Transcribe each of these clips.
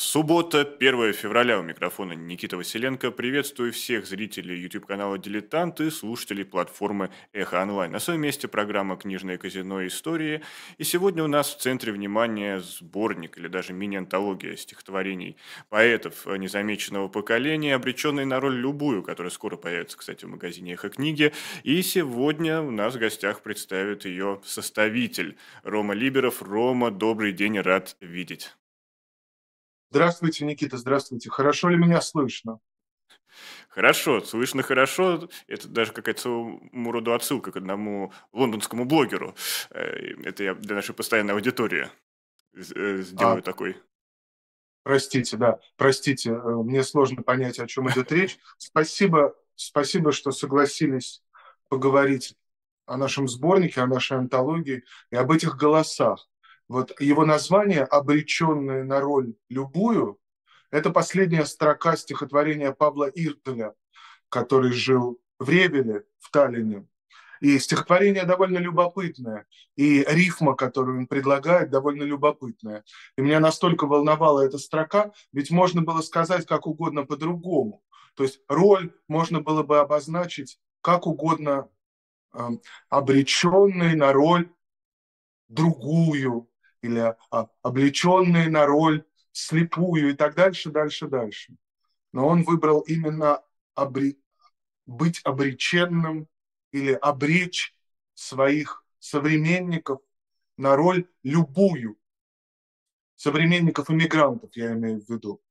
Суббота, 1 февраля, у микрофона Никита Василенко. Приветствую всех зрителей YouTube-канала «Дилетант» и слушателей платформы «Эхо Онлайн». На своем месте программа «Книжное казино. Истории». И сегодня у нас в центре внимания сборник или даже мини-антология стихотворений поэтов незамеченного поколения, обреченный на роль любую, которая скоро появится, кстати, в магазине «Эхо книги». И сегодня у нас в гостях представит ее составитель Рома Либеров. Рома, добрый день, рад видеть. Здравствуйте, Никита, здравствуйте. Хорошо ли меня слышно? Хорошо, слышно хорошо. Это даже какая-то своего рода отсылка к одному лондонскому блогеру. Это я для нашей постоянной аудитории А, сделаю такой. простите, да, простите, мне сложно понять, о чем идет речь. Спасибо, что согласились поговорить о нашем сборнике, о нашей антологии и об этих голосах. Вот его название «Обреченные на роль любую» — это последняя строка стихотворения Павла Иртеля, который жил в Ревеле, в Таллине. И стихотворение довольно любопытное, и рифма, которую он предлагает, довольно любопытная. И меня настолько волновала эта строка, ведь можно было сказать как угодно по-другому. То есть роль можно было бы обозначить как угодно, обреченный на роль другую, или облеченный на роль слепую, и так дальше, дальше, дальше. Но он выбрал именно быть обреченным или обречь своих современников на роль любую. Современников иммигрантов, я имею в виду.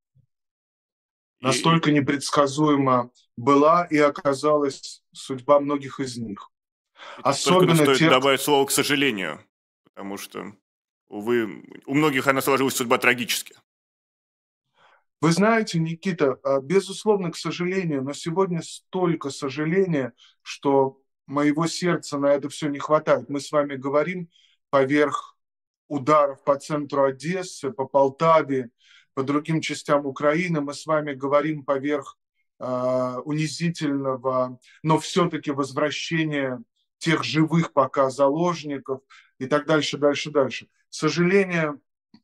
И Настолько непредсказуема была и оказалась судьба многих из них. и тут только Особенно стоит тех, добавить слово «к сожалению», потому что, увы, у многих она сложилась судьба трагически. вы знаете, Никита, безусловно, к сожалению, но сегодня столько сожаления, что моего сердца на это все не хватает. Мы с вами говорим поверх ударов по центру Одессы, по Полтаве, по другим частям Украины. Мы с вами говорим поверх унизительного, но все-таки возвращения тех живых пока заложников и так дальше, дальше, дальше. Сожаление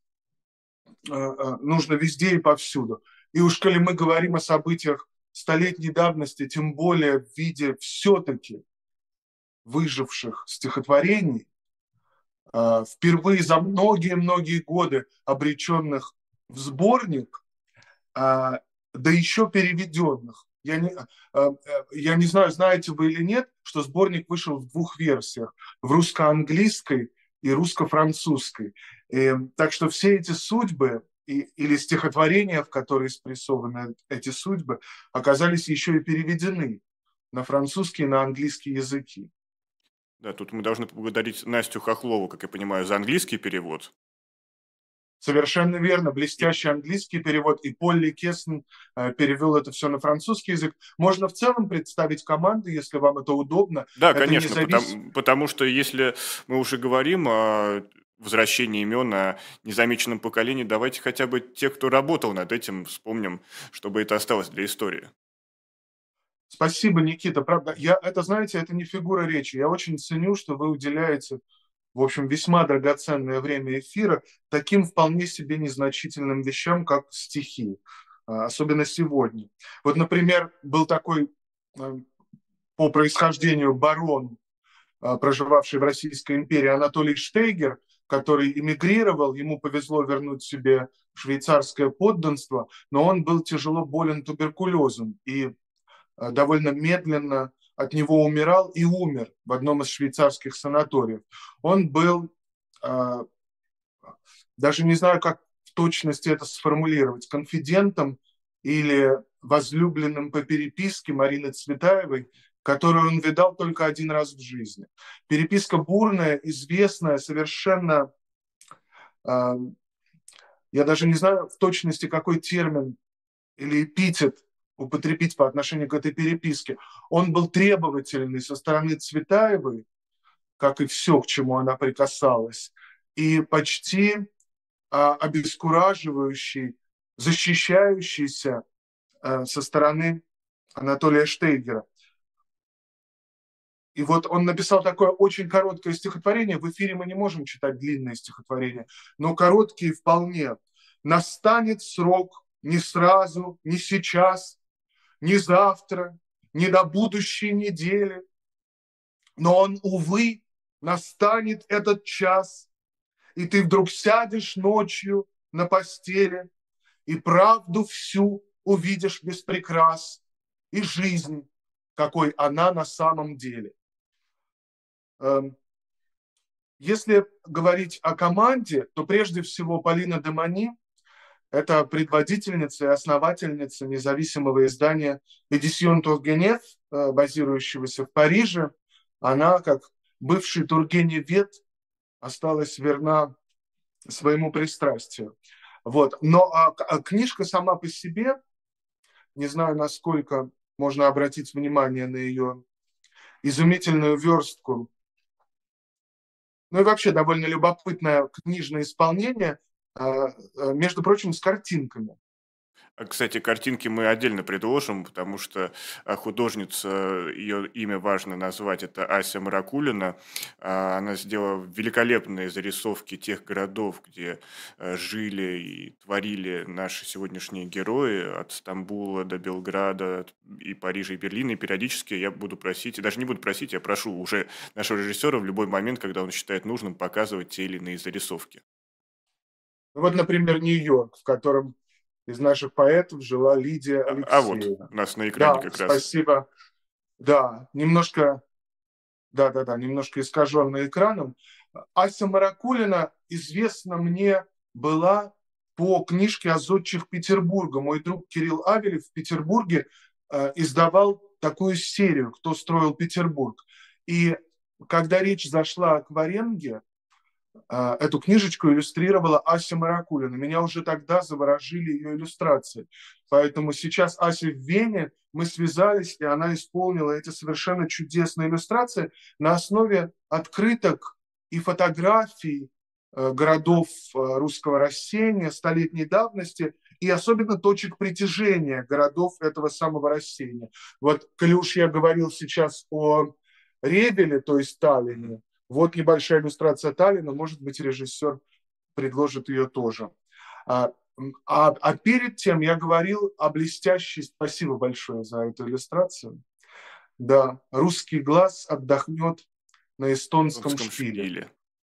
нужно везде и повсюду. И уж коли мы говорим о событиях столетней давности, тем более в виде все-таки выживших стихотворений, впервые за многие-многие годы обреченных в сборник, да еще переведенных. Я не знаю, знаете вы или нет, что сборник вышел в двух версиях, в русско-английской и русско-французской. Так что все эти судьбы или стихотворения, в которые спрессованы эти судьбы, оказались еще и переведены на французский и на английский языки. Да, тут мы должны поблагодарить Настю Хохлову, как я понимаю, за английский перевод. Совершенно верно. И Блестящий английский перевод. И Полли Кессен перевел это все на французский язык. Можно в целом представить команду, если вам это удобно. да, Это конечно, независимо. потому что если мы уже говорим о возвращении имен, о незамеченном поколении, давайте хотя бы те, кто работал над этим, вспомним, чтобы это осталось для истории. Спасибо, Никита. Правда, это, знаете, это не фигура речи. Я очень ценю, что вы уделяете, в общем, весьма драгоценное время эфира таким вполне себе незначительным вещам, как стихи, особенно сегодня. Вот, например, был такой э, по происхождению барон, проживавший в Российской империи, Анатолий Штейгер, который эмигрировал, ему повезло вернуть себе швейцарское подданство, но он был тяжело болен туберкулезом и довольно медленно от него умирал и умер в одном из швейцарских санаториев. Он был, даже не знаю, как в точности это сформулировать, конфидентом или возлюбленным по переписке Марины Цветаевой, которую он видал только один раз в жизни. Переписка бурная, известная, совершенно, я даже не знаю в точности, какой термин или эпитет употребить по отношению к этой переписке. Он был требовательный со стороны Цветаевой, как и все, к чему она прикасалась, и почти обескураживающий, защищающийся со стороны Анатолия Штейгера. И вот он написал такое очень короткое стихотворение. В эфире мы не можем читать длинные стихотворения, но короткие вполне. Настанет срок не сразу, не сейчас, не завтра, не на будущей неделе. Но он, увы, настанет этот час, и ты вдруг сядешь ночью на постели, и правду всю увидишь без прикрас, и жизнь, какой она на самом деле. Если говорить о команде, то прежде всего Полина Демани – это предводительница и основательница независимого издания «Éditions Turgenev», базирующегося в Париже. Она, как бывший тургеневед, осталась верна своему пристрастию. Вот. Но книжка сама по себе, не знаю, насколько можно обратить внимание на ее изумительную верстку, ну и вообще довольно любопытное книжное исполнение, между прочим, с картинками. Кстати, картинки мы отдельно предложим, потому что художница, ее имя важно назвать, это Ася Маракулина. Она сделала великолепные зарисовки тех городов, где жили и творили наши сегодняшние герои, от Стамбула до Белграда и Парижа и Берлина. И периодически я буду просить, и даже не буду просить, я прошу уже нашего режиссера в любой момент, когда он считает нужным, показывать те или иные зарисовки. Вот, например, Нью-Йорк, в котором из наших поэтов жила Лидия Вот Алексеева. у нас на экране Да, как раз. спасибо. Да, немножко искаженный экраном. Ася Маракулина известна мне была по книжке о зодчих Петербурга. Мой друг Кирилл Авелев в Петербурге издавал такую серию «Кто строил Петербург». И когда речь зашла о Кваренге, эту книжечку иллюстрировала Ася Маракулина. Меня уже тогда заворожили ее иллюстрации. Поэтому сейчас Ася в Вене, мы связались, и она исполнила эти совершенно чудесные иллюстрации на основе открыток и фотографий городов русского рассеяния столетней давности и особенно точек притяжения городов этого самого рассеяния. Вот, коли уж я говорил сейчас о Ревеле, то есть Таллине, вот небольшая иллюстрация Таллина, может быть, режиссер предложит ее тоже. Перед тем я говорил о блестящей, спасибо большое за эту иллюстрацию. Да, русский глаз отдохнет на эстонском шпиле.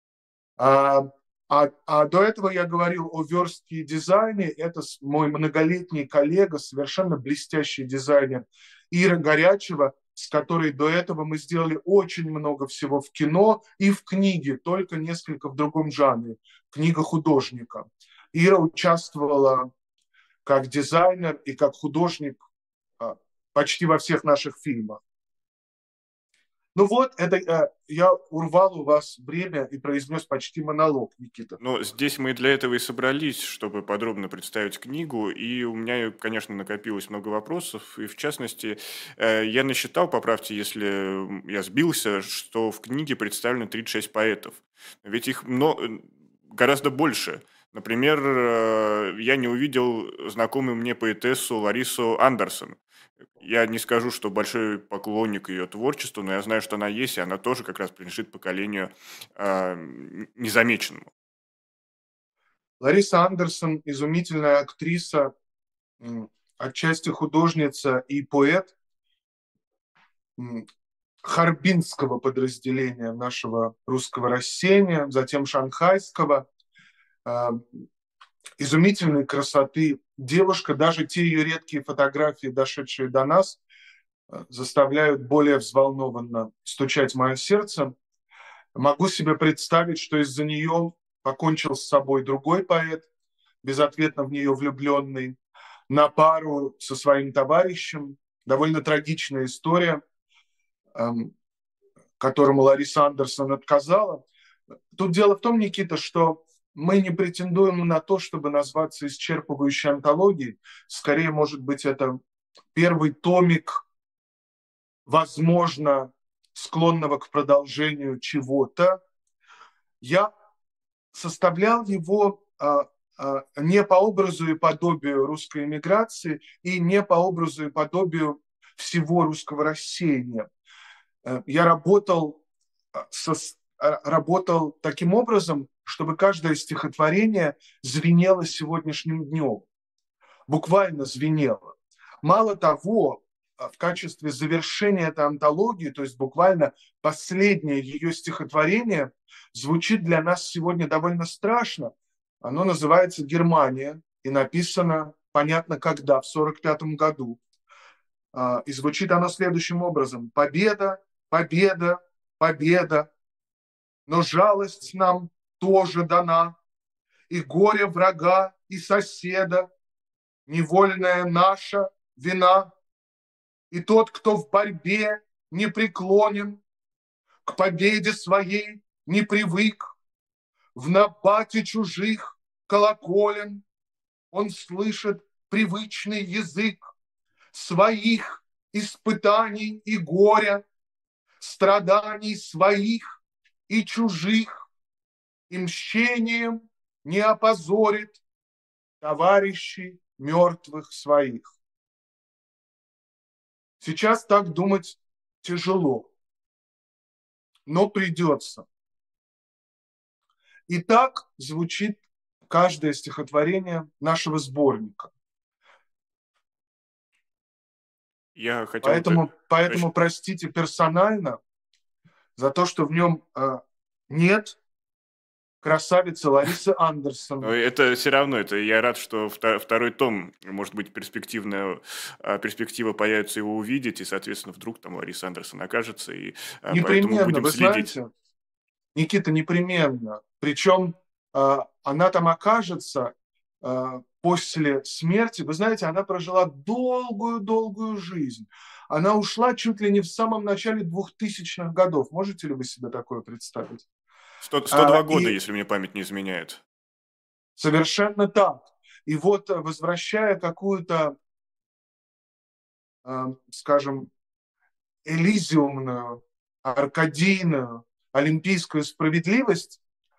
До этого я говорил о верстке и дизайне. Это мой многолетний коллега, совершенно блестящий дизайнер Ира Горячева, с которой до этого мы сделали очень много всего в кино и в книге, только несколько в другом жанре. Книга художника. Ира участвовала как дизайнер и как художник почти во всех наших фильмах. Ну вот, это я урвал у вас время и произнес почти монолог, Никита. Но здесь мы для этого и собрались, чтобы подробно представить книгу, и у меня, конечно, накопилось много вопросов, и в частности, я насчитал, поправьте, если я сбился, что в книге представлено 36 поэтов. Ведь их гораздо больше. Например, я не увидел знакомую мне поэтессу Ларису Андерсон. Я не скажу, что большой поклонник ее творчества, но я знаю, что она есть, и она тоже как раз принадлежит поколению незамеченному. Лариса Андерсон – изумительная актриса, отчасти художница и поэт харбинского подразделения нашего русского рассеяния, затем шанхайского. Изумительной красоты девушка, даже те ее редкие фотографии, дошедшие до нас, заставляют более взволнованно стучать мое сердце. Могу себе представить, что из-за нее покончил с собой другой поэт, безответно в нее влюбленный, на пару со своим товарищем. Довольно трагичная история, которому Лариса Андерсон отказала. Тут дело в том, Никита, что мы не претендуем на то, чтобы назваться исчерпывающей антологией. Скорее, может быть, это первый томик, возможно, склонного к продолжению чего-то. Я составлял его не по образу и подобию русской эмиграции и не по образу и подобию всего русского рассеяния. Я работал работал таким образом, чтобы каждое стихотворение звенело сегодняшним днем, буквально звенело. Мало того, в качестве завершения этой антологии, то есть буквально последнее ее стихотворение, звучит для нас сегодня довольно страшно. Оно называется «Германия» и написано, понятно, когда, в 1945 году. И звучит оно следующим образом. «Победа, победа, победа, но жалость нам тоже дана, и горе врага, и соседа, невольная наша вина. И тот, кто в борьбе не преклонен, к победе своей не привык, в набате чужих колоколен, он слышит привычный язык своих испытаний и горя, страданий своих и чужих, и мщением не опозорит товарищей мертвых своих». Сейчас так думать тяжело, но придется. И так звучит каждое стихотворение нашего сборника. Я хотел Поэтому простите персонально за то, что в нем нет красавицы Ларисы Андерсон. Но это все равно, это я рад, что второй том, может быть, перспектива появится его увидеть, и, соответственно, вдруг там Лариса Андерсон окажется, и поэтому Непременно, будем вы следить. знаете, Никита, непременно. Причем она там окажется после смерти. Вы знаете, она прожила долгую-долгую жизнь. Она ушла чуть ли не в самом начале 2000-х годов. Можете ли вы себе такое представить? 102 года, И если мне память не изменяет. совершенно так. И вот, возвращая какую-то, скажем, элизиумную, аркадийную, олимпийскую справедливость,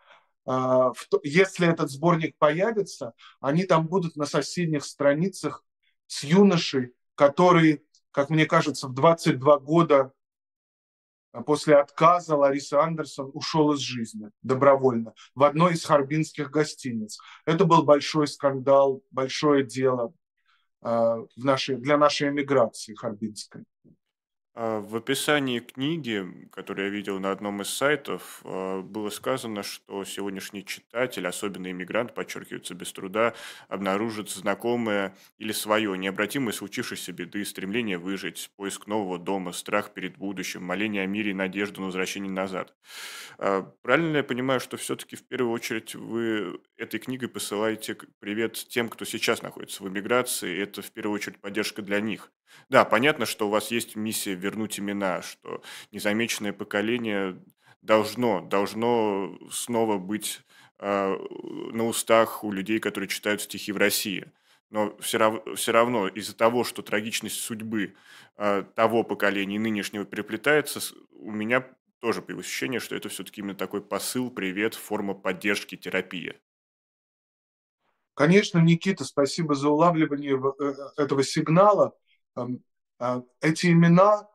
если этот сборник появится, они там будут на соседних страницах с юношей, который, как мне кажется, в 22 года после отказа Ларисы Андерсон ушел из жизни добровольно в одной из харбинских гостиниц. Это был большой скандал, большое дело для нашей эмиграции харбинской. В описании книги, которую я видел на одном из сайтов, было сказано, что сегодняшний читатель, особенно иммигрант, подчеркивается без труда, обнаружит знакомое или свое, необратимое случившейся беды, стремление выжить, поиск нового дома, страх перед будущим, моление о мире и надежду на возвращение назад. Правильно ли я понимаю, что все-таки в первую очередь вы этой книгой посылаете привет тем, кто сейчас находится в эмиграции, и это в первую очередь поддержка для них? Да, понятно, что у вас есть миссия вернуть имена, что незамеченное поколение должно снова быть на устах у людей, которые читают стихи в России. Но все равно из-за того, что трагичность судьбы того поколения и нынешнего переплетается, у меня тоже появилось ощущение, что это все-таки именно такой посыл, привет, форма поддержки, терапия. Конечно, Никита, спасибо за улавливание этого сигнала. Эти имена,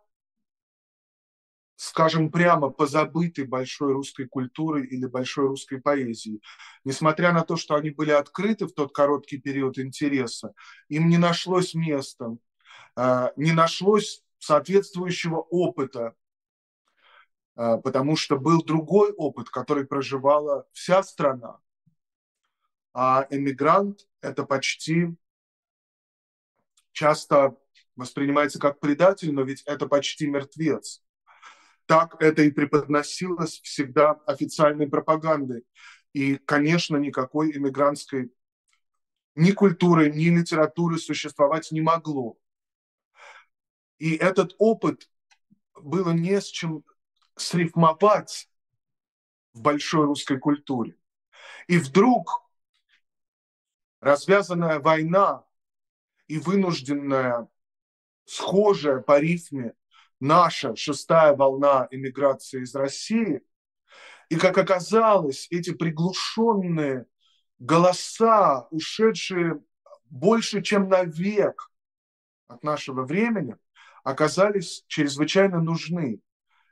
скажем прямо, позабыты большой русской культурой или большой русской поэзией. Несмотря на то, что они были открыты в тот короткий период интереса, им не нашлось места, не нашлось соответствующего опыта, потому что был другой опыт, который проживала вся страна. А эмигрант – это почти часто воспринимается как предатель, но ведь это почти мертвец. Так это и преподносилось всегда официальной пропагандой. И, конечно, никакой иммигрантской ни культуры, ни литературы существовать не могло. И этот опыт было не с чем срифмовать в большой русской культуре. И вдруг развязанная война и вынужденная, схожая по рифме наша шестая волна эмиграции из России, и, как оказалось, эти приглушенные голоса, ушедшие больше, чем на век от нашего времени, оказались чрезвычайно нужны.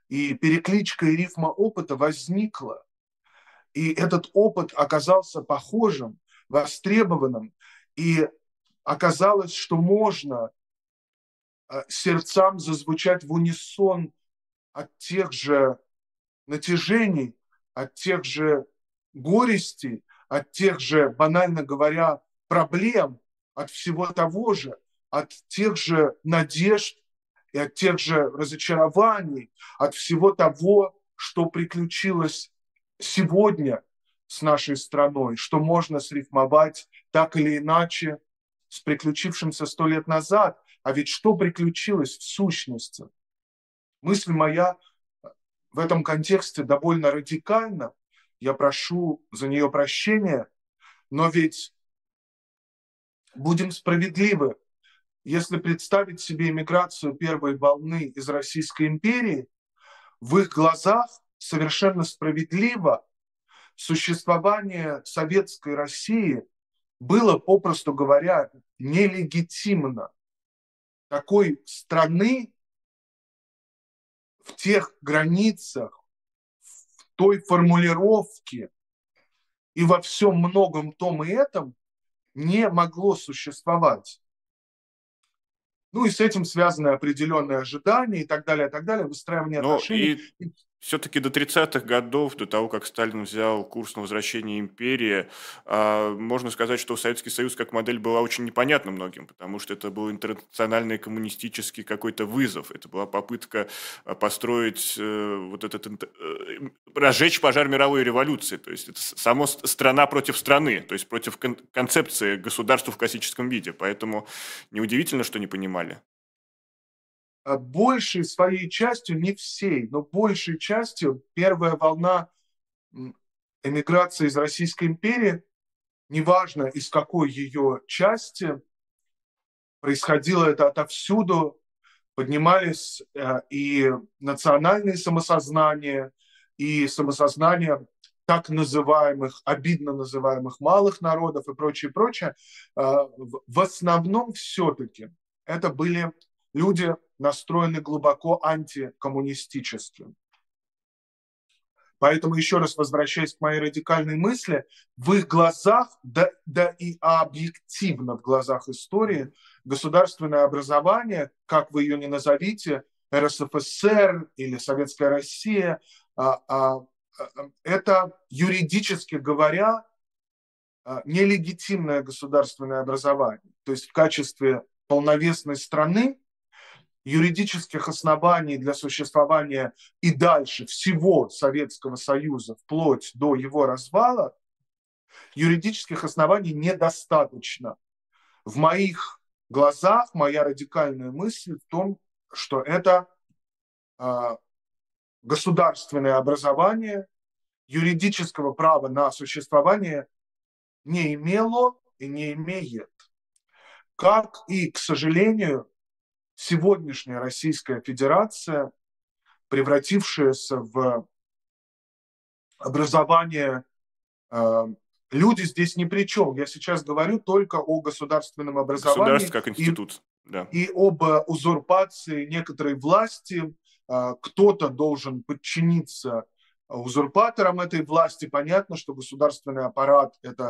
И перекличка и рифма опыта возникла. И этот опыт оказался похожим, востребованным. И оказалось, что можно сердцам зазвучать в унисон от тех же натяжений, от тех же горестей, от тех же, банально говоря, проблем, от всего того же, от тех же надежд и от тех же разочарований, от всего того, что приключилось сегодня с нашей страной, что можно срифмовать так или иначе с приключившимся 100 лет назад. А ведь что приключилось в сущности? Мысль моя в этом контексте довольно радикальна. Я прошу за нее прощения, но ведь будем справедливы. Если представить себе эмиграцию первой волны из Российской империи, в их глазах совершенно справедливо существование советской России было, попросту говоря, нелегитимно. Такой страны в тех границах, в той формулировке и во всем многом том и этом не могло существовать. Ну и с этим связаны определенные ожидания и так далее, выстраивание Ну отношений. и все-таки до 30-х годов, до того, как Сталин взял курс на возвращение империи, можно сказать, что Советский Союз как модель была очень непонятна многим, потому что это был интернациональный коммунистический какой-то вызов. Это была попытка построить разжечь пожар мировой революции. То есть это само страна против страны, то есть против концепции государства в классическом виде. Поэтому неудивительно, что не понимали. Большей своей частью, не всей, но большей частью первая волна эмиграции из Российской империи, неважно из какой ее части, происходило это отовсюду, поднимались и национальные самосознания, и самосознание так называемых, обидно называемых малых народов и прочее, прочее. В основном все-таки это были люди, настроены глубоко антикоммунистически. Поэтому, еще раз возвращаясь к моей радикальной мысли, в их глазах, да и объективно в глазах истории, государственное образование, как вы ее ни назовите, РСФСР или Советская Россия, это, юридически говоря, нелегитимное государственное образование. То есть в качестве полновесной страны юридических оснований для существования и дальше всего Советского Союза, вплоть до его развала, юридических оснований недостаточно. В моих глазах моя радикальная мысль в том, что это государственное образование юридического права на существование не имело и не имеет. Как и, к сожалению, сегодняшняя Российская Федерация, превратившаяся в образование, люди здесь ни при чем. Я сейчас говорю только о государственном образовании. Государство как институт, да. И об узурпации некоторой власти. Кто-то должен подчиниться узурпаторам этой власти. Понятно, что государственный аппарат – это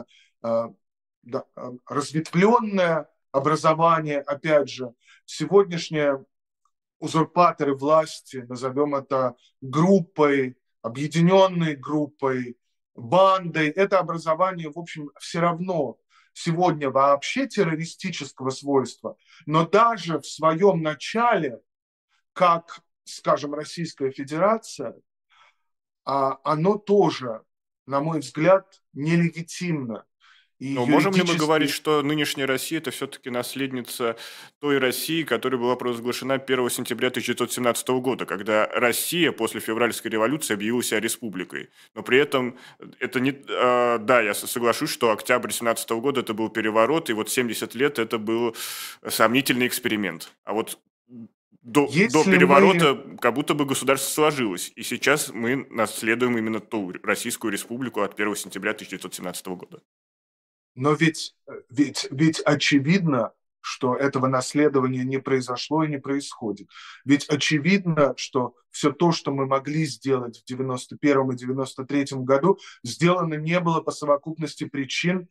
разветвленное образование, опять же, сегодняшние узурпаторы власти, назовем это группой, объединенной группой, бандой, это образование, в общем, все равно сегодня вообще террористического свойства, но даже в своем начале, как, скажем, Российская Федерация, оно тоже, на мой взгляд, нелегитимно. Но можем ли мы говорить, что нынешняя Россия – это все-таки наследница той России, которая была провозглашена 1 сентября 1917 года, когда Россия после февральской революции объявила себя республикой? Но при этом это не… Да, я соглашусь, что октябрь 17 года – это был переворот, и вот 70 лет – это был сомнительный эксперимент. А вот до переворота как будто бы государство сложилось. И сейчас мы наследуем именно ту Российскую республику от 1 сентября 1917 года. Но ведь очевидно, что этого наследования не произошло и не происходит. Ведь очевидно, что все то, что мы могли сделать в 91 и 93 году, сделано не было по совокупности причин.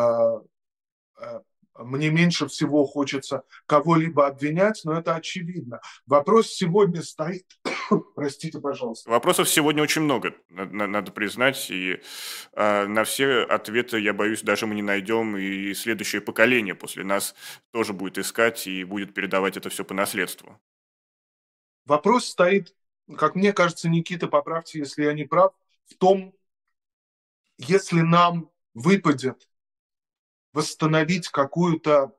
Мне меньше всего хочется кого-либо обвинять, но это очевидно. Вопрос сегодня стоит... Простите, пожалуйста. Вопросов сегодня очень много, надо признать, и на все ответы, я боюсь, даже мы не найдем, и следующее поколение после нас тоже будет искать и будет передавать это все по наследству. Вопрос стоит, как мне кажется, Никита, поправьте, если я не прав, в том, если нам выпадет восстановить какую-то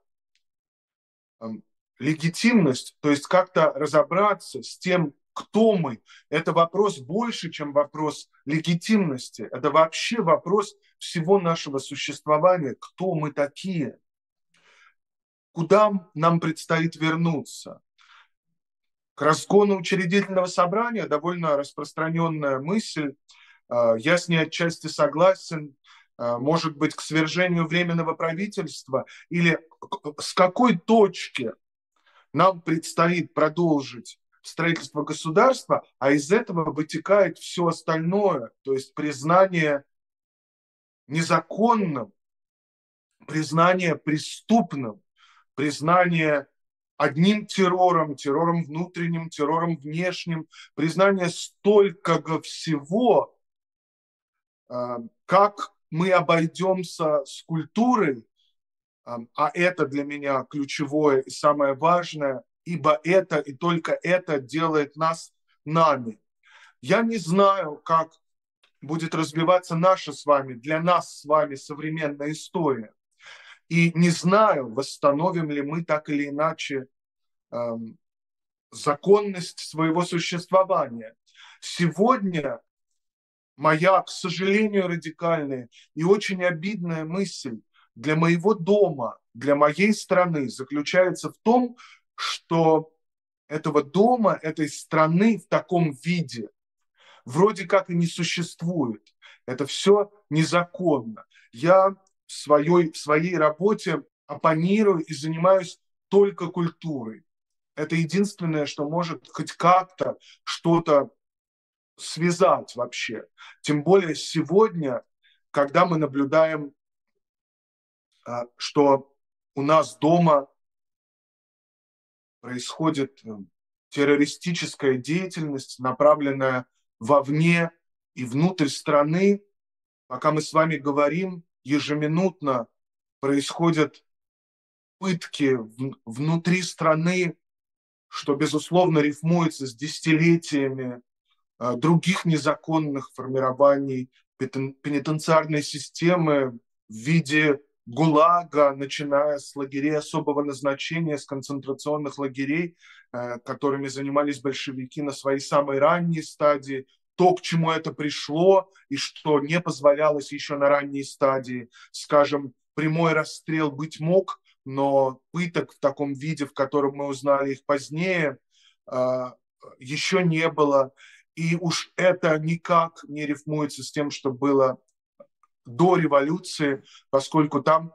легитимность, то есть как-то разобраться с тем, кто мы. Это вопрос больше, чем вопрос легитимности. Это вообще вопрос всего нашего существования. Кто мы такие? Куда нам предстоит вернуться? К разгону учредительного собрания довольно распространенная мысль. Я с ней отчасти согласен. Может быть, к свержению Временного правительства? Или с какой точки нам предстоит продолжить строительство государства, а из этого вытекает все остальное, то есть признание незаконным, признание преступным, признание одним террором, террором внутренним, террором внешним, признание столько всего, как мы обойдемся с культурой, а это для меня ключевое и самое важное, ибо это и только это делает нас нами. Я не знаю, как будет развиваться наша с вами, для нас с вами современная история. И не знаю, восстановим ли мы так или иначе законность своего существования. Сегодня моя, к сожалению, радикальная и очень обидная мысль для моего дома, для моей страны заключается в том, что этого дома, этой страны в таком виде вроде как и не существует. Это все незаконно. Я в своей работе оппонирую и занимаюсь только культурой. Это единственное, что может хоть как-то что-то связать вообще. Тем более сегодня, когда мы наблюдаем, что у нас дома происходит террористическая деятельность, направленная вовне и внутрь страны. Пока мы с вами говорим, ежеминутно происходят пытки внутри страны, что, безусловно, рифмуется с десятилетиями других незаконных формирований пенитенциарной системы в виде ГУЛАГа, начиная с лагерей особого назначения, с концентрационных лагерей, которыми занимались большевики на своей самой ранней стадии, то, к чему это пришло и что не позволялось еще на ранней стадии. Скажем, прямой расстрел быть мог, но пыток в таком виде, в котором мы узнали их позднее, еще не было. И уж это никак не рифмуется с тем, что было до революции, поскольку там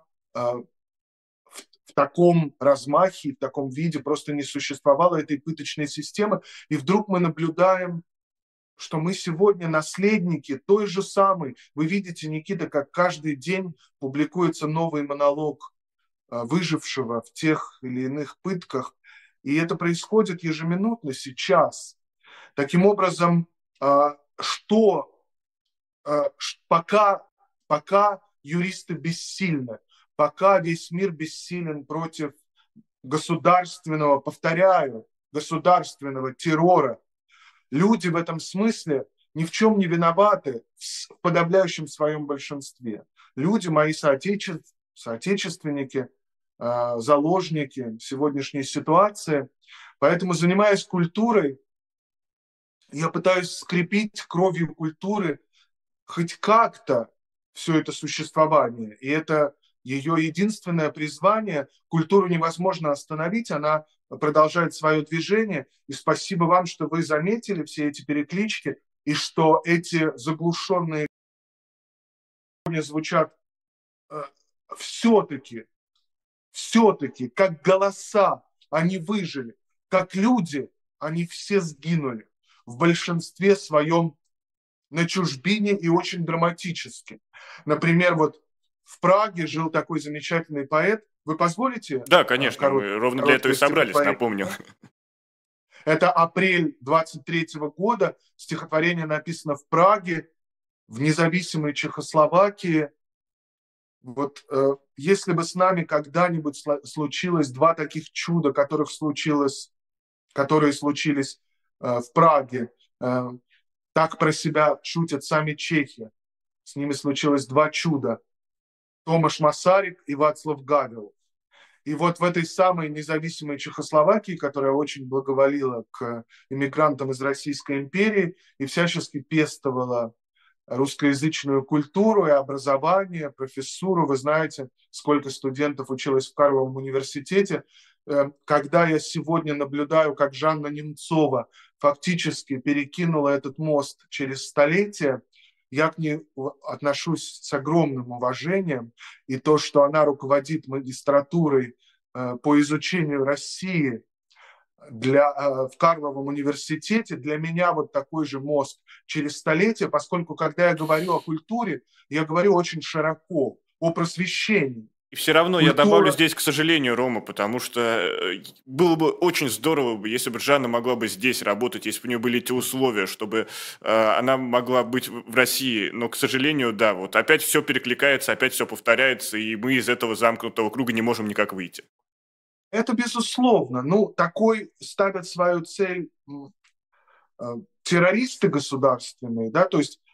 в таком размахе, в таком виде просто не существовало этой пыточной системы. И вдруг мы наблюдаем, что мы сегодня наследники той же самой. Вы видите, Никита, как каждый день публикуется новый монолог выжившего в тех или иных пытках. И это происходит ежеминутно сейчас. Таким образом, что пока юристы бессильны, пока весь мир бессилен против государственного, повторяю, государственного террора, люди в этом смысле ни в чем не виноваты в подавляющем своем большинстве. Люди, мои соотечественники, заложники сегодняшней ситуации. Поэтому, занимаясь культурой, я пытаюсь скрепить кровью культуры хоть как-то все это существование. И это ее единственное призвание. Культуру невозможно остановить, она продолжает свое движение. И спасибо вам, что вы заметили все эти переклички, и что эти заглушенные звучат все-таки все-таки как голоса они выжили, как люди они все сгинули. В большинстве своем на чужбине и очень драматически. Например, вот в Праге жил такой замечательный поэт. Вы позволите Да, конечно, мы ровно для этого и короткое собрались, стихотворение? напомню. Это апрель 23 года. Стихотворение написано в Праге, в независимой Чехословакии. Вот если бы с нами когда-нибудь случилось два таких чуда, которые случились в Праге, так про себя шутят сами чехи. С ними случилось два чуда. Томаш Масарик и Вацлав Гавел. И вот в этой самой независимой Чехословакии, которая очень благоволила к иммигрантам из Российской империи и всячески пестовала русскоязычную культуру и образование, профессуру. Вы знаете, сколько студентов училось в Карловом университете. Когда я сегодня наблюдаю, как Жанна Немцова фактически перекинула этот мост через столетия, я к ней отношусь с огромным уважением. И то, что она руководит магистратурой по изучению России в Карловом университете, для меня вот такой же мост через столетия, поскольку когда я говорю о культуре, я говорю очень широко, о просвещении. И все равно я добавлю здесь, к сожалению, Рома, потому что было бы очень здорово, если бы Жанна могла бы здесь работать, если бы у нее были эти условия, чтобы она могла быть в России. Но, к сожалению, да, вот опять все перекликается, опять все повторяется, и мы из этого замкнутого круга не можем никак выйти. Это безусловно. Ну, такой ставят свою цель террористы государственные, да, то есть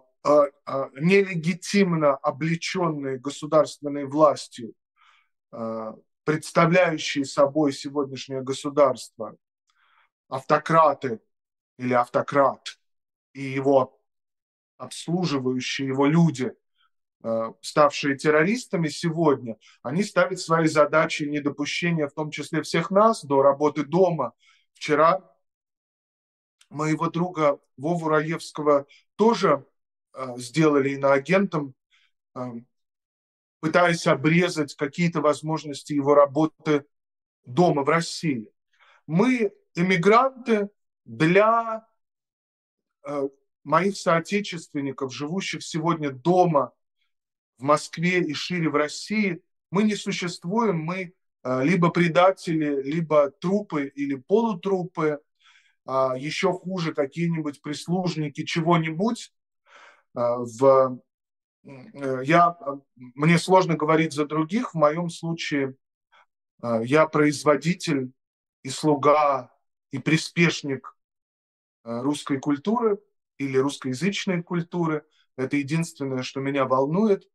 нелегитимно облеченные государственной властью, представляющие собой сегодняшнее государство, автократы или автократ и его обслуживающие его люди, ставшие террористами сегодня, они ставят своей задачей недопущения, в том числе всех нас, до работы дома. Вчера моего друга Вову Раевского тоже сделали иноагентом, пытаясь обрезать какие-то возможности его работы дома в России. Мы эмигранты для моих соотечественников, живущих сегодня дома в Москве и шире в России. Мы не существуем, мы либо предатели, либо трупы или полутрупы, еще хуже какие-нибудь прислужники чего-нибудь. Мне сложно говорить за других. В моем случае я производитель и слуга, и приспешник русской культуры или русскоязычной культуры. Это единственное, что меня волнует.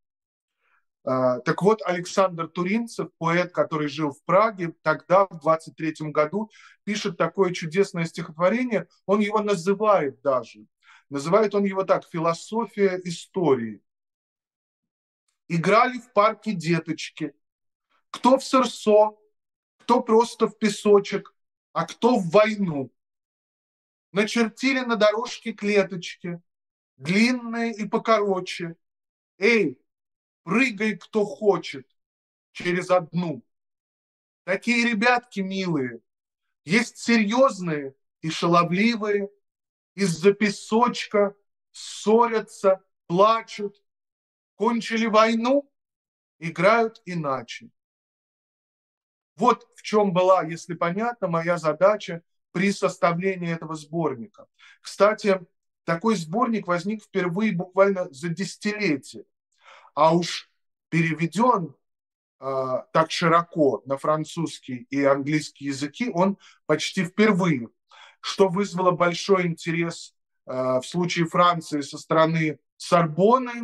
Так вот, Александр Туринцев, поэт, который жил в Праге, тогда, в 23-м году, пишет такое чудесное стихотворение. Он его называет даже. Называет он его так: «Философия истории». Играли в парке деточки. Кто в сырцо, кто просто в песочек, а кто в войну. Начертили на дорожке клеточки, длинные и покороче. Эй, прыгай, кто хочет, через одну. Такие ребятки милые, есть серьезные и шаловливые, из-за песочка ссорятся, плачут, кончили войну, играют иначе. Вот в чем была, если понятно, моя задача при составлении этого сборника. Кстати, такой сборник возник впервые буквально за десятилетие, а уж переведен так широко на французский и английский языки он почти впервые, что вызвало большой интерес в случае Франции со стороны Сорбонны.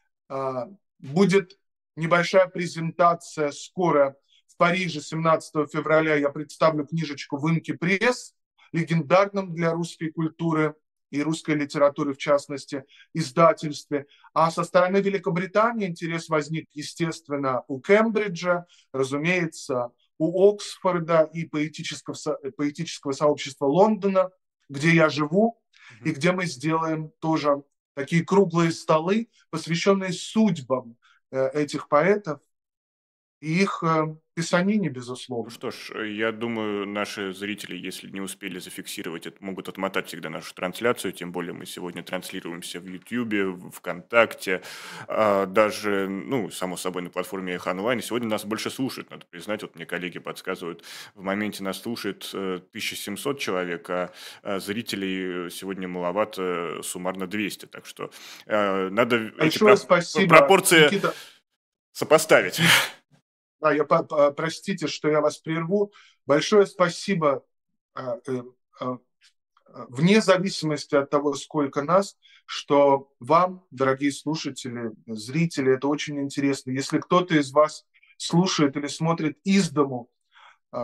Будет небольшая презентация скоро в Париже 17 февраля. Я представлю книжечку в Инки Пресс, легендарном для русской культуры и русской литературы, в частности, издательстве. А со стороны Великобритании интерес возник, естественно, у Кембриджа, разумеется, у Оксфорда и поэтического сообщества Лондона, где я живу, и где мы сделаем тоже такие круглые столы, посвященные судьбам этих поэтов и их писанине, Ну безусловно. что ж, я думаю, наши зрители, если не успели зафиксировать, это могут отмотать всегда нашу трансляцию, тем более мы сегодня транслируемся в Ютьюбе, в ВКонтакте, даже, ну, само собой, на платформе Эхо Онлайн. И сегодня нас больше слушают, надо признать, вот мне коллеги подсказывают, в моменте нас слушает 1700 человек, зрителей сегодня маловато, суммарно 200, так что надо эти Большое спасибо, пропорции Никита. сопоставить. Да, простите, что я вас прерву. Большое спасибо, э, э, э, вне зависимости от того, сколько нас, что вам, дорогие слушатели, зрители, это очень интересно. Если кто-то из вас слушает или смотрит из дому, э,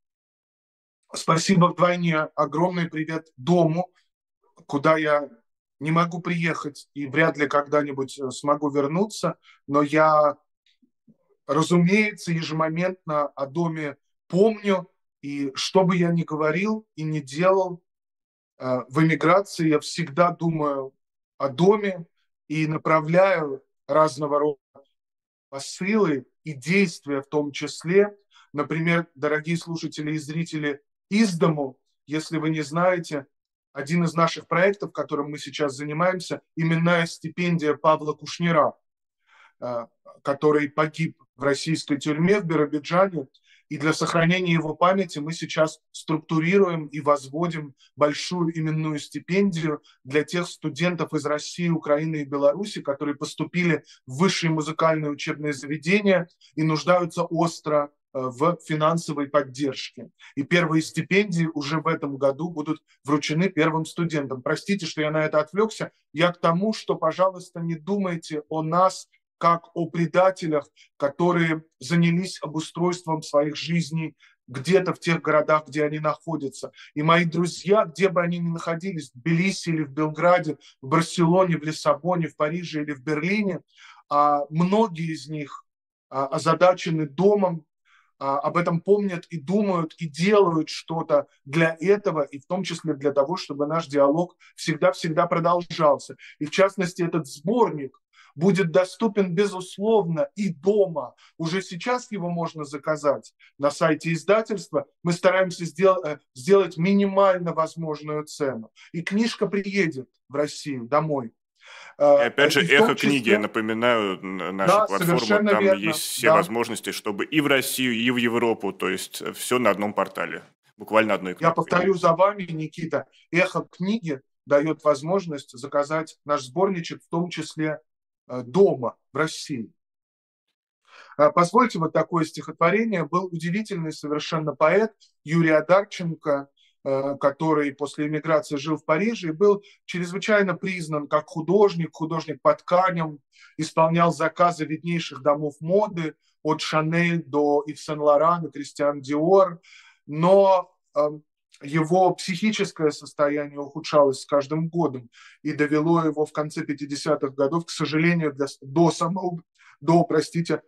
спасибо вдвойне. Огромный привет дому, куда я не могу приехать и вряд ли когда-нибудь смогу вернуться, но я, разумеется, ежемоментно о доме помню, и что бы я ни говорил и не делал, в эмиграции я всегда думаю о доме и направляю разного рода посылы и действия в том числе. Например, дорогие слушатели и зрители, из дому, если вы не знаете, один из наших проектов, которым мы сейчас занимаемся, именная стипендия Павла Кушнира, который погиб в российской тюрьме в Биробиджане. И для сохранения его памяти мы сейчас структурируем и возводим большую именную стипендию для тех студентов из России, Украины и Беларуси, которые поступили в высшие музыкальные учебные заведения и нуждаются остро в финансовой поддержке. И первые стипендии уже в этом году будут вручены первым студентам. Простите, что я на это отвлекся. Я к тому, что, пожалуйста, не думайте о нас как о предателях, которые занялись обустройством своих жизней где-то в тех городах, где они находятся. И мои друзья, где бы они ни находились, в Тбилиси или в Белграде, в Барселоне, в Лиссабоне, в Париже или в Берлине, многие из них озадачены домом, об этом помнят и думают, и делают что-то для этого, и в том числе для того, чтобы наш диалог всегда-всегда продолжался. И в частности, этот сборник будет доступен, безусловно, и дома. Уже сейчас его можно заказать на сайте издательства. Мы стараемся сделать минимально возможную цену. И книжка приедет в Россию домой. И опять же, И в том эхо книги, я числе, напоминаю, наша да, платформа, совершенно там есть верно, все да. возможности, чтобы и в Россию, и в Европу, то есть все на одном портале, буквально одной Я кнопкой. повторю за вами, Никита, эхо книги дает возможность заказать наш сборничек, в том числе дома, в России. Позвольте, вот такое стихотворение. Был удивительный совершенно поэт Юрий Одарченко, который после эмиграции жил в Париже и был чрезвычайно признан как художник, художник по тканям, исполнял заказы виднейших домов моды, от Шанель до Ив Сен-Лоран и Кристиан Диор, но его психическое состояние ухудшалось с каждым годом и довело его в конце 50-х годов, к сожалению, простите,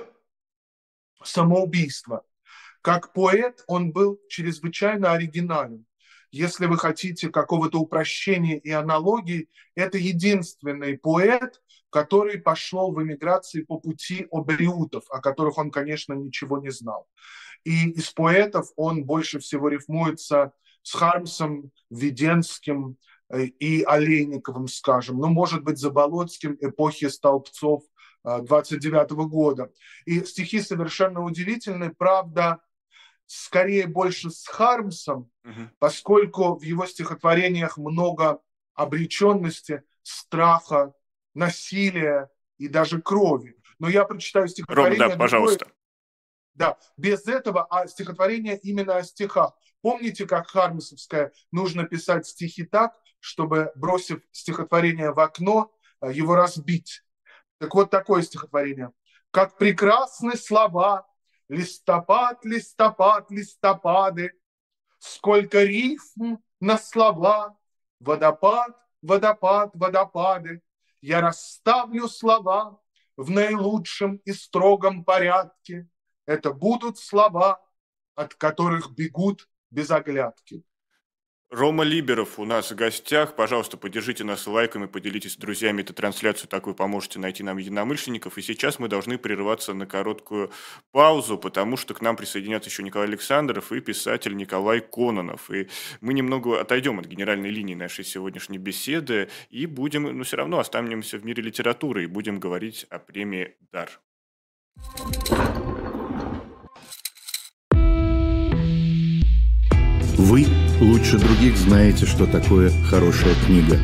самоубийства. Как поэт он был чрезвычайно оригинален. Если вы хотите какого-то упрощения и аналогии, это единственный поэт, который пошел в эмиграции по пути обериутов, о которых он, конечно, ничего не знал. И из поэтов он больше всего рифмуется с Хармсом, Веденским и Олейниковым, скажем, ну, может быть, Заболоцким эпохи Столбцов 29 года. И стихи совершенно удивительные, правда, скорее больше с Хармсом, поскольку в его стихотворениях много обреченности, страха, насилия и даже крови. Но я прочитаю Рома, да, стихотворение другое. пожалуйста. Да, без этого стихотворение именно о стихах. Помните, как Хармсовская нужно писать стихи так, чтобы, бросив стихотворение в окно, его разбить. Так вот такое стихотворение. Как прекрасны слова, листопад, листопад, листопады, сколько рифм на слова, водопад, водопад, водопады. Я расставлю слова в наилучшем и строгом порядке. Это будут слова, от которых бегут без оглядки. Рома Либеров у нас в гостях. Пожалуйста, поддержите нас лайками, поделитесь с друзьями эту трансляцию, так вы поможете найти нам единомышленников. И сейчас мы должны прерываться на короткую паузу, потому что к нам присоединятся еще Николай Александров и писатель Николай Кононов. И мы немного отойдем от генеральной линии нашей сегодняшней беседы и будем, но все равно останемся в мире литературы и будем говорить о премии «Дар». Вы лучше других знаете, что такое хорошая книга.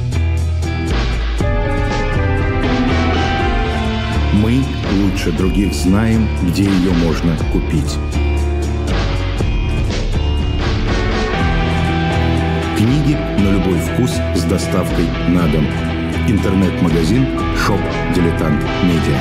Мы лучше других знаем, где ее можно купить. Книги на любой вкус с доставкой на дом. Интернет-магазин «Шоп Дилетант Медиа».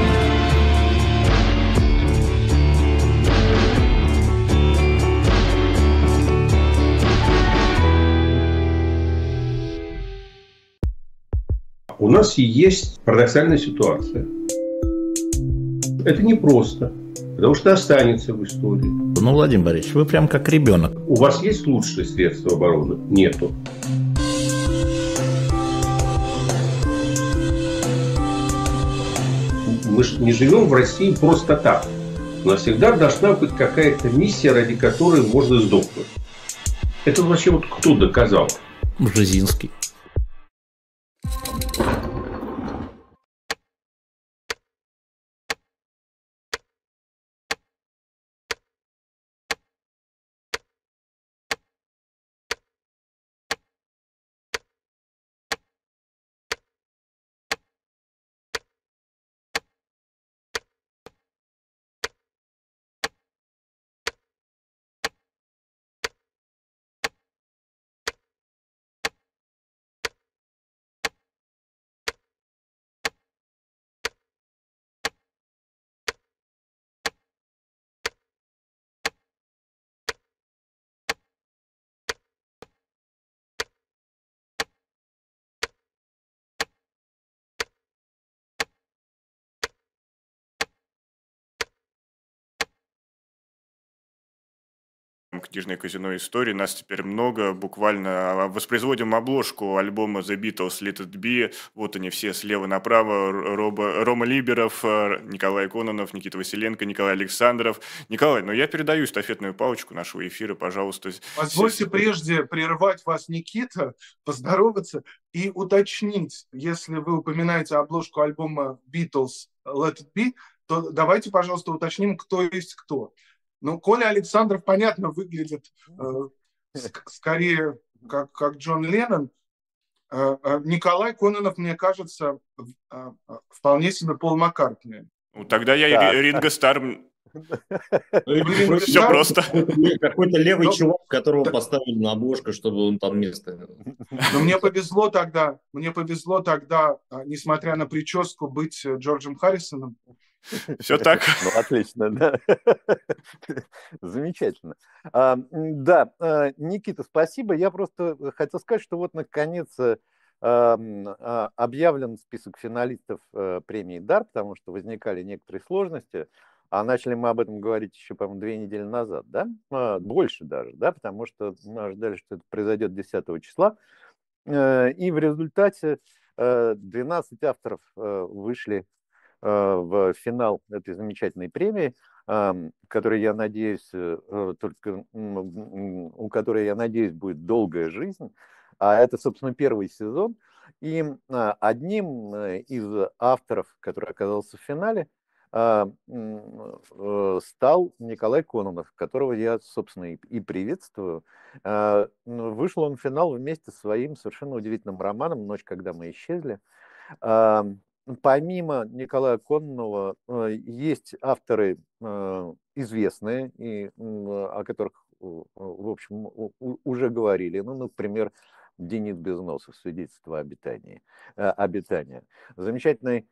У нас есть парадоксальная ситуация. Это непросто, потому что останется в истории. Ну, Владимир Борисович, вы прям как ребенок. У вас есть лучшие средства обороны? Нету. Мы же не живем в России просто так. У нас всегда должна быть какая-то миссия, ради которой можно сдохнуть. Это вообще вот кто доказал? Бжезинский. Книжное казино истории. Нас теперь много. Буквально воспроизводим обложку альбома The Beatles Let It Be. Вот они все слева направо. Рома Либеров, Николай Кононов, Никита Василенко, Николай Александров. Николай, но я передаю эстафетную палочку нашего эфира, пожалуйста. Позвольте прежде прервать вас, Никита, поздороваться и уточнить, если вы упоминаете обложку альбома Beatles Let It Be, то давайте, пожалуйста, уточним, кто есть кто. Ну, Коля Александров, понятно, выглядит скорее как Джон Леннон. Николай Кононов, мне кажется, вполне себе Пол Маккартни. Ну, тогда я и Ринго Стар. Все просто. Какой-то левый чувак, которого поставили на обложку, чтобы он там место. Но мне повезло тогда, несмотря на прическу, быть Джорджем Харрисоном. Все так. Ну, отлично, да. Замечательно. Да, Никита, спасибо. Я просто хотел сказать, что вот наконец объявлен список финалистов премии «Дар», потому что возникали некоторые сложности. А начали мы об этом говорить еще, по-моему, 2 недели назад, да? Больше даже, да, потому что мы ожидали, что это произойдет 10 числа. И в результате 12 авторов вышли в финал этой замечательной премии, которой, я надеюсь, у которой, я надеюсь, будет долгая жизнь. А это, собственно, первый сезон. И одним из авторов, который оказался в финале, стал Николай Кононов, которого я, собственно, и приветствую. Вышел он в финал вместе со своим совершенно удивительным романом «Ночь, когда мы исчезли». Помимо Николая Кононова есть авторы известные, и о которых, в общем, уже говорили. Ну, например, Денис Безносов, «Свидетельство обитания». Замечательный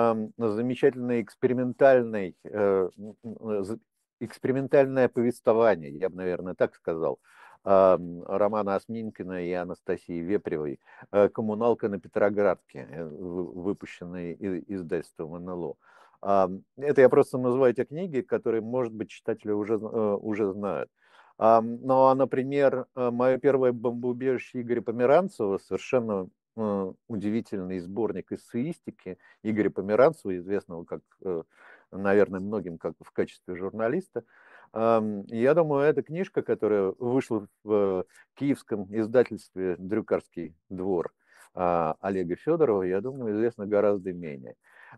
экспериментальное повествование, я бы, наверное, так сказал, Романа Осминкина и Анастасии Вепревой «Коммуналка на Петроградке», выпущенные издательством НЛО. Это я просто называю те книги, которые, может быть, читатели уже знают. Ну, а, например, мое первое бомбоубежище Игоря Померанцева, совершенно удивительный сборник эссеистики Игоря Померанцева, известного как, наверное, многим как в качестве журналиста. Я думаю, эта книжка, которая вышла в киевском издательстве «Дрюкарский двор» Олега Федорова, я думаю, известна гораздо менее.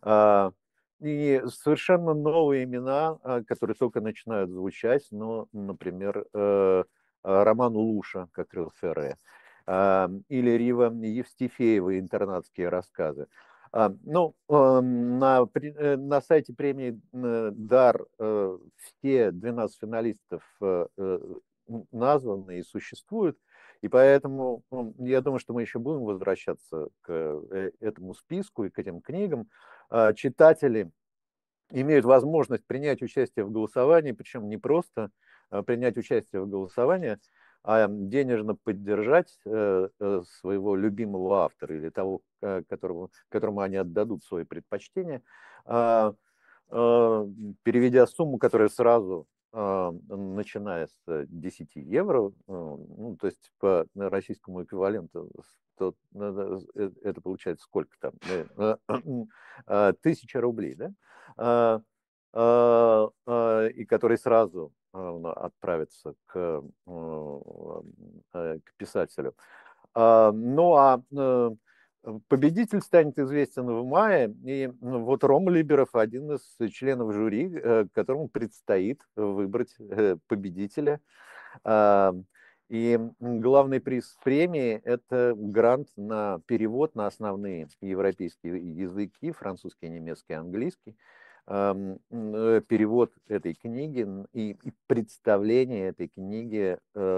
И совершенно новые имена, которые только начинают звучать, но, например, Роман Улуша, как Крыл Ферре, или Рива Евстифеева «Интернатские рассказы». Ну, на сайте премии «Дар» все 12 финалистов названы и существуют, и поэтому я думаю, что мы еще будем возвращаться к этому списку и к этим книгам. Читатели имеют возможность принять участие в голосовании, причем не просто принять участие в голосовании, а денежно поддержать своего любимого автора или того, которому они отдадут свои предпочтения, переведя сумму, которая сразу, начиная с 10 евро, ну, то есть по российскому эквиваленту, это получается сколько там? 1000 рублей, да? И который сразу отправится к писателю. Ну а победитель станет известен в мае, и вот Рома Либеров один из членов жюри, которому предстоит выбрать победителя. И главный приз премии – это грант на перевод на основные европейские языки, французский, немецкий, английский, перевод этой книги и представление этой книги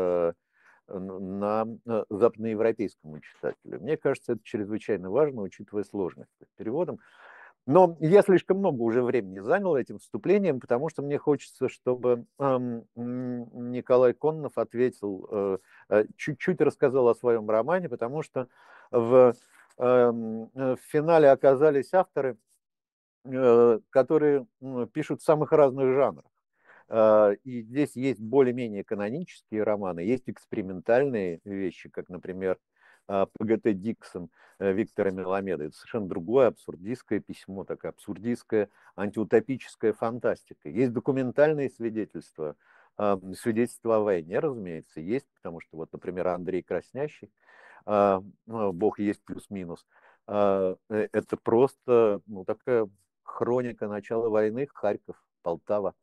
на западноевропейскому читателю. Мне кажется, это чрезвычайно важно, учитывая сложность с переводом. Но я слишком много уже времени занял этим вступлением, потому что мне хочется, чтобы Николай Кононов ответил, чуть-чуть рассказал о своем романе, потому что в финале оказались авторы, которые пишут в самых разных жанрах. И здесь есть более-менее канонические романы, есть экспериментальные вещи, как, например, ПГТ Диксон Виктора Меламеда. Это совершенно другое абсурдистское письмо, такая абсурдистская антиутопическая фантастика. Есть документальные свидетельства, свидетельства о войне, разумеется, есть, потому что, вот, например, Андрей Краснящий, «Бог есть плюс-минус», это просто такая хроника начала войны, Харьков, Полтава.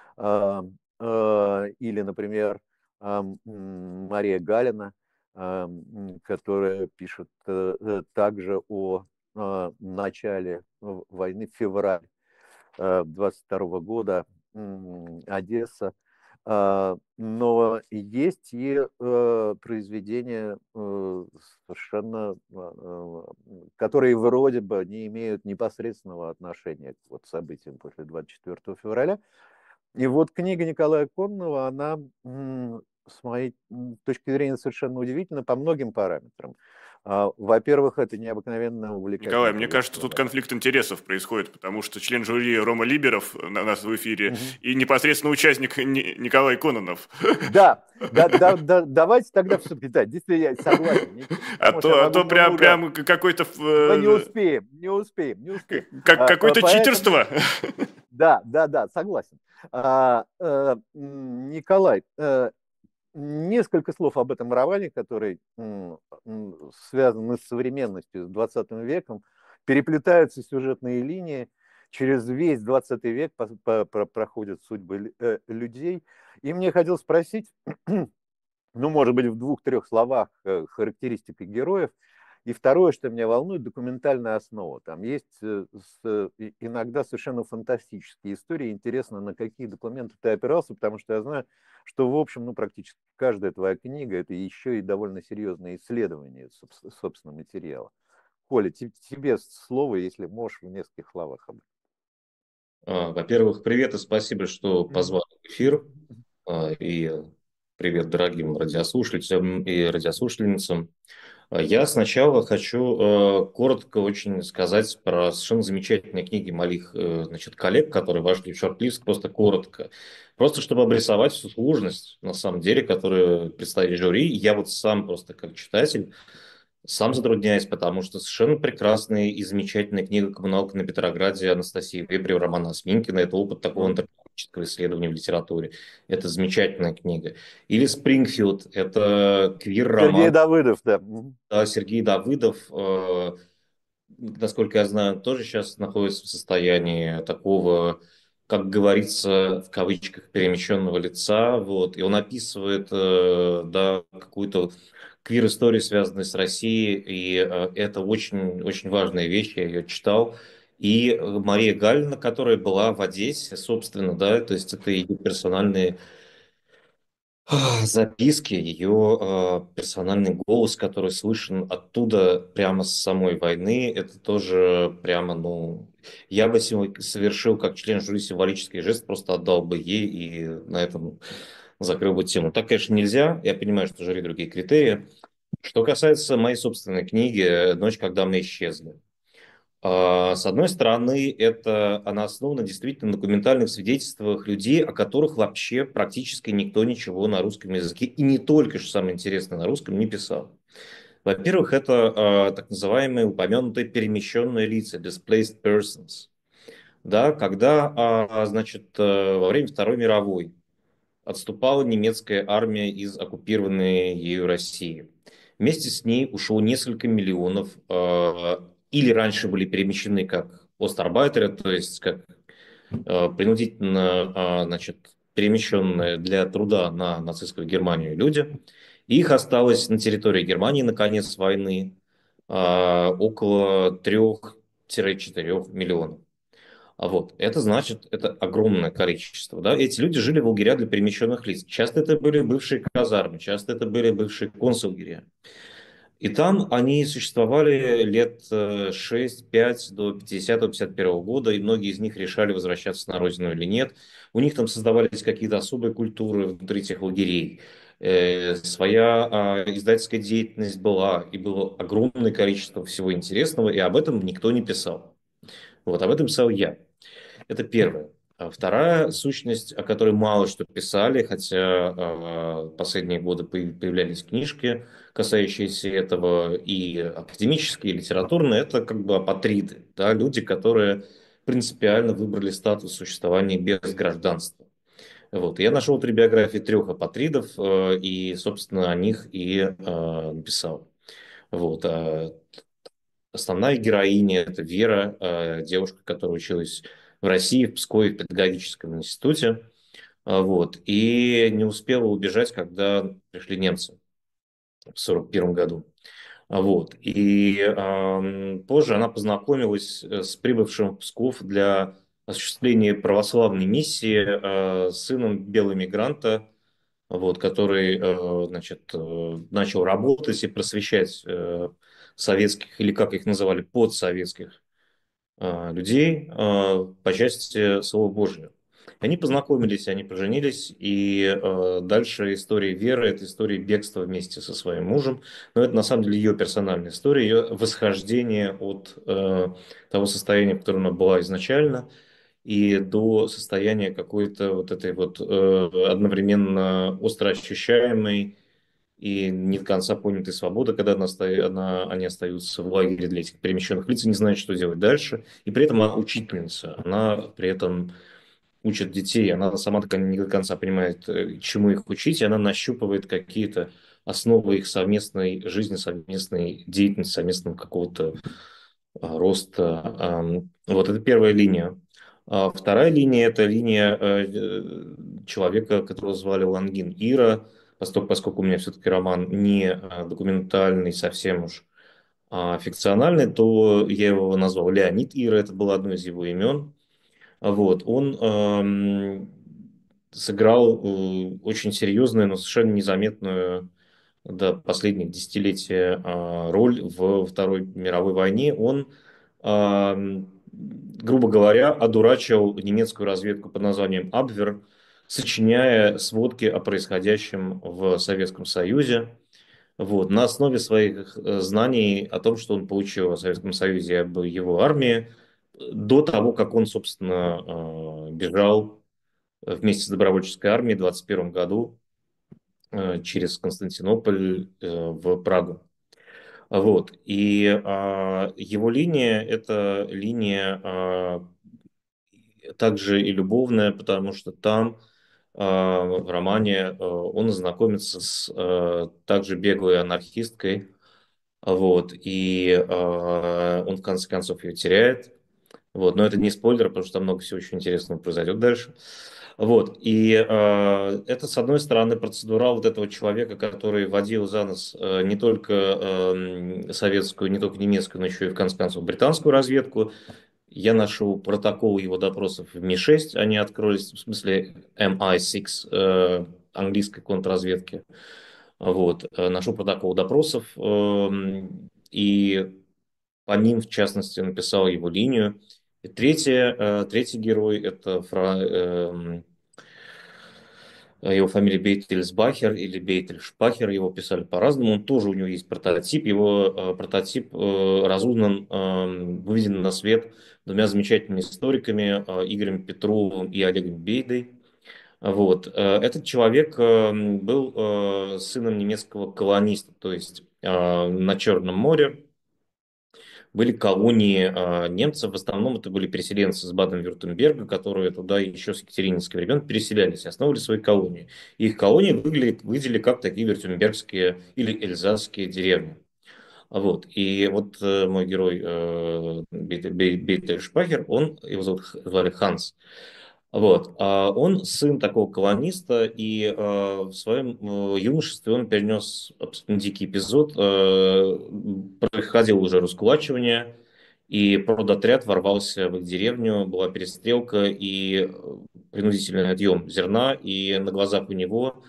Или, например, Мария Галина, которая пишет также о начале войны, февраль 22 года, Одесса. Но есть и произведения совершенно, которые вроде бы не имеют непосредственного отношения к вот событиям после 24 февраля. И вот книга Николая Кононова, она, с моей точки зрения, совершенно удивительна по многим параметрам. Во-первых, это необыкновенно увлекательно. Николай, мне кажется, тут конфликт интересов происходит, потому что член жюри Рома Либеров у нас в эфире и непосредственно участник Николай Кононов. Да, давайте тогда все-таки, да, действительно, я согласен. А то прям какой-то... Мы не успеем. Какое-то читерство. Да, согласен. Николай, несколько слов об этом романе, который связан с современностью, с 20 веком. Переплетаются сюжетные линии. Через весь 20 век проходят судьбы людей. И мне хотелось спросить, может быть, в 2-3 словах характеристики героев. И второе, что меня волнует, документальная основа. Там есть иногда совершенно фантастические истории. Интересно, на какие документы ты опирался, потому что я знаю, что, в общем, практически каждая твоя книга – это еще и довольно серьезное исследование собственного материала. Коля, тебе слово, если можешь, в нескольких словах об этом. Во-первых, привет и спасибо, что позвали в эфир. И привет дорогим радиослушателям и радиослушательницам. Я сначала хочу коротко очень сказать про совершенно замечательные книги моих значит, коллег, которые вошли в шорт-лист, просто коротко. Просто чтобы обрисовать всю сложность, на самом деле, которую представили жюри. Я вот сам просто как читатель сам затрудняюсь, потому что совершенно прекрасная и замечательная книга «Коммуналка на Петрограде» Анастасии Вебрев, Романа Осминкина. Это опыт такого антропологического исследования в литературе. Это замечательная книга. Или «Спрингфилд» — это Сергей квир-роман. Давыдов, да. Да, Сергей Давыдов, насколько я знаю, тоже сейчас находится в состоянии такого, как говорится, в кавычках, перемещенного лица. Вот. И он описывает да, какую-то квир-историю, связанную с Россией. И это очень, очень важная вещь, я ее читал. И Мария Галина, которая была в Одессе, собственно, да, то есть это ее персональные записки, ее персональный голос, который слышен оттуда прямо с самой войны, это тоже прямо, ну, я бы сегодня совершил как член жюри символический жест, просто отдал бы ей и на этом закрыл бы тему. Так, конечно, нельзя, я понимаю, что жюри другие критерии. Что касается моей собственной книги «Ночь, когда мы исчезли». С одной стороны, это она основана действительно на документальных свидетельствах людей, о которых вообще практически никто ничего на русском языке, и не только, что самое интересное, на русском не писал. Во-первых, это так называемые упомянутые перемещенные лица, displaced persons. Да, когда, значит, во время Второй мировой отступала немецкая армия из оккупированной ею России. Вместе с ней ушло несколько миллионов, или раньше были перемещены как остарбайтеры, то есть как принудительно значит, перемещенные для труда на нацистскую Германию люди. Их осталось на территории Германии на конец войны около 3-4 миллионов. Вот. Это значит, это огромное количество. Да? Эти люди жили в лагерях для перемещенных лиц. Часто это были бывшие казармы, часто это были бывшие концлагеря. И там они существовали лет 6-5 до 50-51 года, и многие из них решали, возвращаться на родину или нет. У них там создавались какие-то особые культуры внутри этих лагерей. Своя издательская деятельность была, и было огромное количество всего интересного, и об этом никто не писал. Вот об этом писал я. Это первое. А вторая сущность, о которой мало что писали, хотя последние годы появлялись книжки, касающиеся этого, и академические, и литературные, это как бы апатриды, да, люди, которые принципиально выбрали статус существования без гражданства. Вот. Я нашел 3 биографии 3 апатридов, и, собственно, о них и написал. Вот. Основная героиня – это Вера, девушка, которая училась в России, в Пскове, в педагогическом институте. Вот, и не успела убежать, когда пришли немцы в 1941 году. Вот, и позже она познакомилась с прибывшим в Псков для осуществления православной миссии сыном белого мигранта, вот, который значит, начал работать и просвещать советских, или как их называли, подсоветских людей по части Слова Божьего. Они познакомились, они поженились, и дальше история Веры – это история бегства вместе со своим мужем. Но это на самом деле ее персональная история, ее восхождение от того состояния, в котором она была изначально, и до состояния какой-то вот этой вот одновременно остро ощущаемой и не до конца понятой свободы, когда они остаются в лагере для этих перемещенных лиц и не знают, что делать дальше. И при этом она учительница, она при этом учит детей, она сама так не до конца понимает, чему их учить, и она нащупывает какие-то основы их совместной жизни, совместной деятельности, совместного какого-то роста. Вот это первая линия. Вторая линия – это линия человека, которого звали Лангин Ира, поскольку у меня все-таки роман не документальный, совсем уж фикциональный, то я его назвал Леонид Ира, это было одно из его имен. Вот. Он сыграл очень серьезную, но совершенно незаметную до последних десятилетий роль в Второй мировой войне. Он, грубо говоря, одурачил немецкую разведку под названием Абвер, сочиняя сводки о происходящем в Советском Союзе. Вот, на основе своих знаний о том, что он получил о Советском Союзе, об его армии, до того, как он, собственно, бежал вместе с добровольческой армией в 21 году через Константинополь в Прагу. Вот. И его линия – это линия также и любовная, потому что там в романе он знакомится с также беглой анархисткой, вот, и он в конце концов ее теряет. Вот, но это не спойлер, потому что там много всего очень интересного произойдет дальше. Вот, и это, с одной стороны, процедурал вот этого человека, который водил за нос не только советскую, не только немецкую, но еще и, в конце концов, британскую разведку. Я нашел протокол его допросов в Ми-6, они открылись, в смысле MI6 английской контрразведки. Вот, нашел протокол допросов, и по ним, в частности, написал его линию. И третий герой – это его фамилия Бейтельсбахер или Бейтельшпахер, его писали по-разному. Он тоже, у него есть прототип. Его прототип разузнан, выведен на свет двумя замечательными историками, Игорем Петровым и Олегом Бейдой. Вот. Этот человек был сыном немецкого колониста, то есть на Черном море были колонии немцев, в основном это были переселенцы из Баден-Вюртемберга, которые туда еще с екатерининских времен переселялись и основывали свои колонии. И их колонии выглядели как такие вюртембергские или эльзасские деревни. Вот. И вот мой герой Бейтель Шпахер, его звали Ханс. Вот. Он сын такого колониста, и в своем юношестве он перенес абсолютно дикий эпизод. Происходило уже раскулачивание, и продотряд ворвался в их деревню, была перестрелка и принудительный отъем зерна, и на глазах у него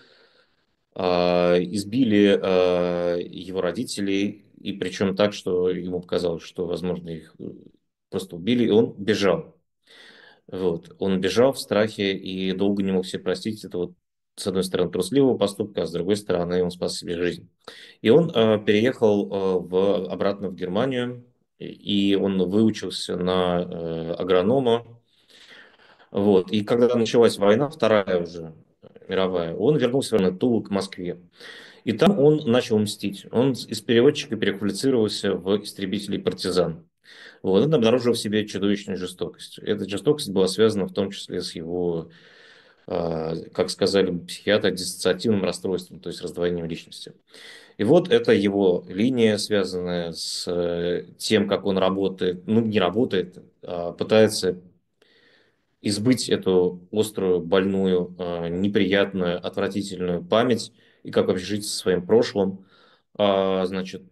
избили его родителей, и причем так, что ему показалось, что, возможно, их просто убили, и он бежал. Вот. Он бежал в страхе и долго не мог себе простить. Это вот, с одной стороны, трусливого поступка, а с другой стороны, он спас себе жизнь. И он переехал обратно в Германию, и он выучился на агронома. Вот. И когда началась война, вторая уже мировая, он вернулся в Тулу к Москве. И там он начал мстить. Он из переводчика переквалифицировался в истребителей партизан. Вот, он обнаружил в себе чудовищную жестокость. Эта жестокость была связана в том числе с его, как сказали психиатры, диссоциативным расстройством, то есть раздвоением личности. И вот это его линия, связанная с тем, как он работает, ну не работает, а пытается избыть эту острую, больную, неприятную, отвратительную память и как вообще жить со своим прошлым. Значит,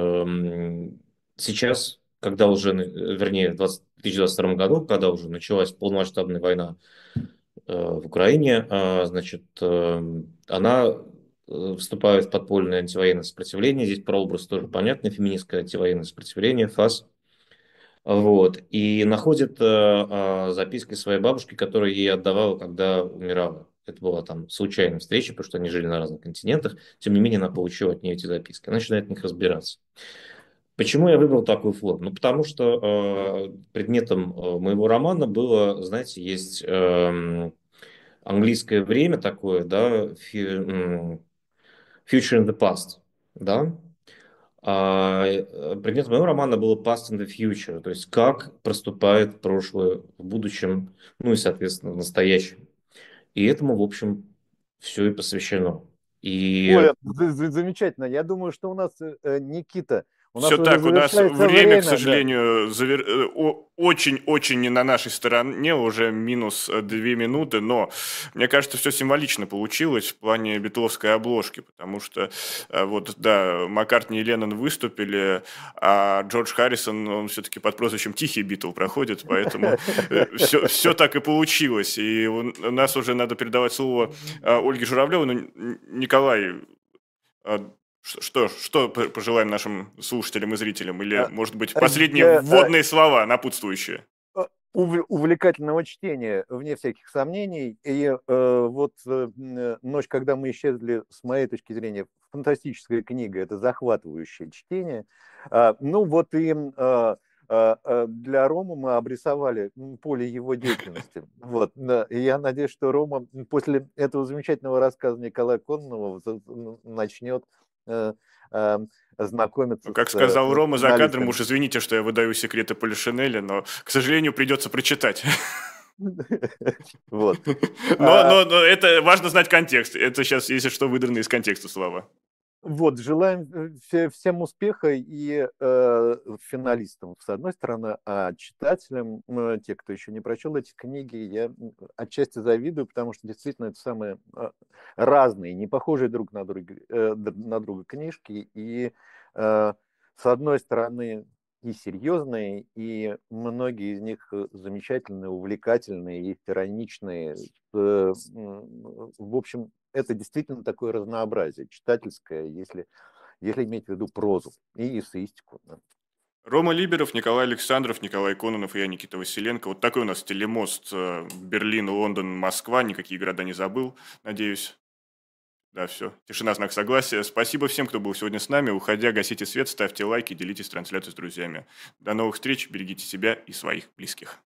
сейчас, когда уже, вернее, в 2022 году, когда уже началась полномасштабная война в Украине, значит, она вступает в подпольное антивоенное сопротивление. Здесь прообраз тоже понятный, феминистское антивоенное сопротивление, ФАС. Вот. И находит записки своей бабушки, которую ей отдавала, когда умирала. Это была там случайная встреча, потому что они жили на разных континентах. Тем не менее, она получила от нее эти записки. Она начинает в них разбираться. Почему я выбрал такую форму? Ну, потому что предметом моего романа было, знаете, есть английское время такое, да, future in the past, да. Предметом моего романа было past in the future, то есть как проступает прошлое в будущем, ну и, соответственно, в настоящем. И этому, в общем, все и посвящено. И Оля, замечательно. Я думаю, что у нас, Никита, у нас все уже так, у нас завершается время, к да. сожалению, очень-очень не на нашей стороне, уже минус 2 минуты, но мне кажется, все символично получилось в плане битловской обложки, потому что вот, да, Маккартни и Леннон выступили, а Джордж Харрисон, он все-таки под прозвищем Тихий Битл проходит, поэтому все так и получилось. И у нас уже надо передавать слово Ольге Журавлевой, но Николай... Что пожелаем нашим слушателям и зрителям? Или, может быть, последние вводные слова, напутствующие? увлекательного чтения, вне всяких сомнений. И «Ночь, когда мы исчезли», с моей точки зрения, фантастическая книга, это захватывающее чтение. Для Ромы мы обрисовали поле его деятельности. Да. И я надеюсь, что Рома после этого замечательного рассказа Николая Кононова начнет знакомиться Как с сказал Рома за кадром, журналистами. уж извините, что я выдаю секреты Полишинеля, но, к сожалению, придется прочитать. Вот. Но это важно знать контекст. Это сейчас, если что, выдраны из контекста слова. Желаем всем успеха и финалистам, с одной стороны, а читателям, те, кто еще не прочел эти книги, я отчасти завидую, потому что действительно это самые разные, не похожие друг на друга книжки, и с одной стороны и серьезные, и многие из них замечательные, увлекательные и ироничные. В общем, это действительно такое разнообразие читательское, если иметь в виду прозу и эссеистику. Да. Рома Либеров, Николай Александров, Николай Кононов и я, Никита Василенко. Вот такой у нас телемост. Берлин, Лондон, Москва. Никакие города не забыл, надеюсь. Да, все. Тишина, знак согласия. Спасибо всем, кто был сегодня с нами. Уходя, гасите свет, ставьте лайки, делитесь трансляцией с друзьями. До новых встреч. Берегите себя и своих близких.